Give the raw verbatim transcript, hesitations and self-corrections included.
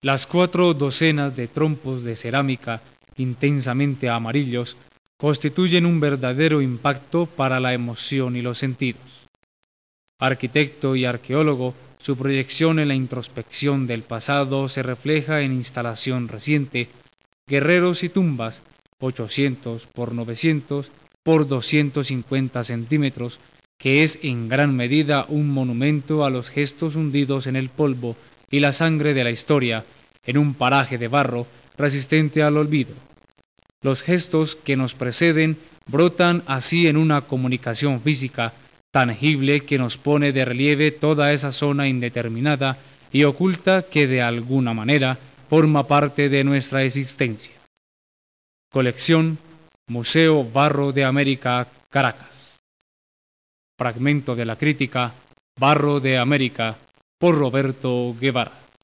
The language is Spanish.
Las cuatro docenas de trompos de cerámica intensamente amarillos constituyen un verdadero impacto para la emoción y los sentidos. Arquitecto y arqueólogo, su proyección en la introspección del pasado se refleja en instalación reciente, Guerreros y tumbas, ochocientos por novecientos por doscientos cincuenta centímetros, que es en gran medida un monumento a los gestos hundidos en el polvo y la sangre de la historia, en un paraje de barro resistente al olvido. Los gestos que nos preceden brotan así en una comunicación física tangible que nos pone de relieve toda esa zona indeterminada y oculta que de alguna manera forma parte de nuestra existencia. Colección Museo Barro de América, Caracas. Fragmento de la crítica Barro de América por Roberto Guevara.